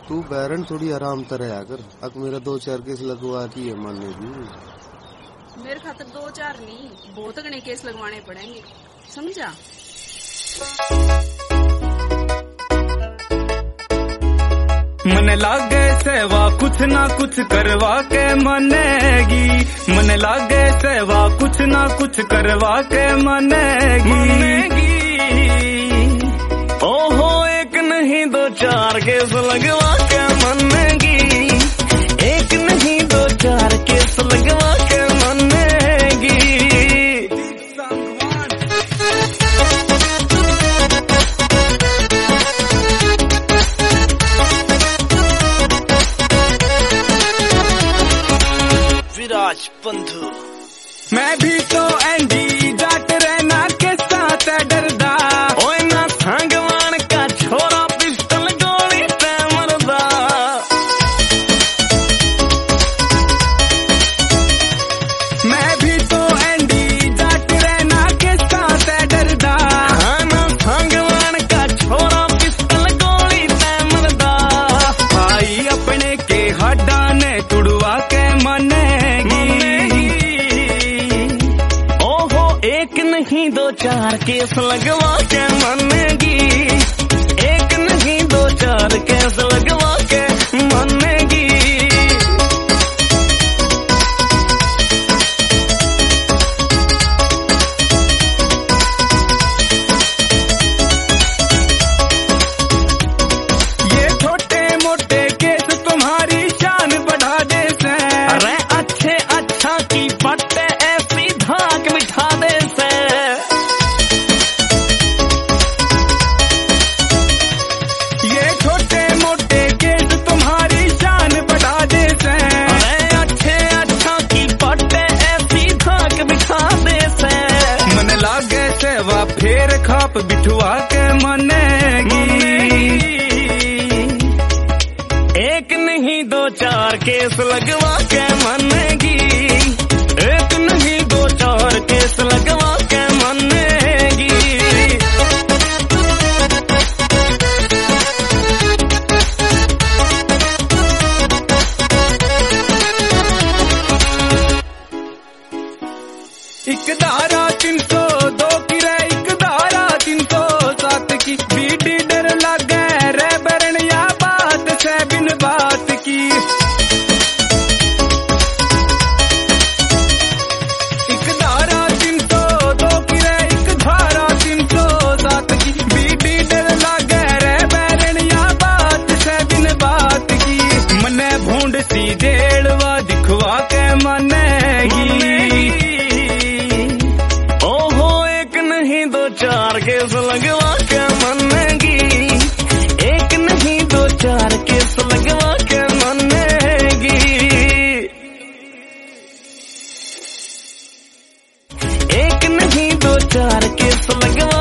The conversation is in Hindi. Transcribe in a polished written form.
तू बैरन थोड़ी आराम तरह आकर अक मेरा 2-4 केस लगवा की है मानने की। मेरे खातर 2-4 नहीं, बहुत घने केस लगवाने पड़ेंगे, समझा? मन लागे सेवा कुछ ना कुछ करवा के मानेगी, मन लागे सेवा कुछ ना कुछ करवा के मानेगी। ओहो एक नहीं 2-4 केस लगवा के मानेगी, एक नहीं 2-4 केस लगवा के मानेगी। विराज बंधु मैं भी तो एंडी जाट रहना के साथ डरदा, ओए ना सांगवान का छोरा पिस्टल गोली ते मरदा। मैं भी तो एंडी जाट रहना के साथ डरदा, ना सांगवान का छोरा पिस्टल गोली ते मरदा। भाई अपने के हड्डा ने तुड़वा के मानेगी, ओहो एक नहीं 2-4 केस लगवा के मानेगी, एक नहीं 2-4 केस लगवा के मानेगी। ये छोटे मोटे केस तुम्हारी शान बढ़ा दे से, अरे अच्छे अच्छा की पट्टे ऐसी धाक बिठा दे से। ये छोटे मोटे केस तुम्हारी शान बढ़ा दे से, अरे अच्छे अच्छा की पट्टे ऐसी धाक बिठा दे से। मन लागे सेवा फेर खाप बिठवा के मानेगी, एक नहीं 2-4 केस लगवा के मानेगी, एक नहीं 2-4 केस लगवा के मानेगी। एक धारा 302 की रे, एक धारा 307 की, बीडी डर लागे रे बरन या बात से बिन बात की। एक धारा 302 की रे, एक धारा 307 की, बीडी डर लागे रे बरन या बात से बिन बात की। मने भूंड सी जेलवा दिखवा के मानेगी, ओहो एक नहीं 2-4 केस लगवा के मानेगी, एक नहीं 2-4 केस लगवा के मानेगी। एक नहीं 2-4 केस लगवा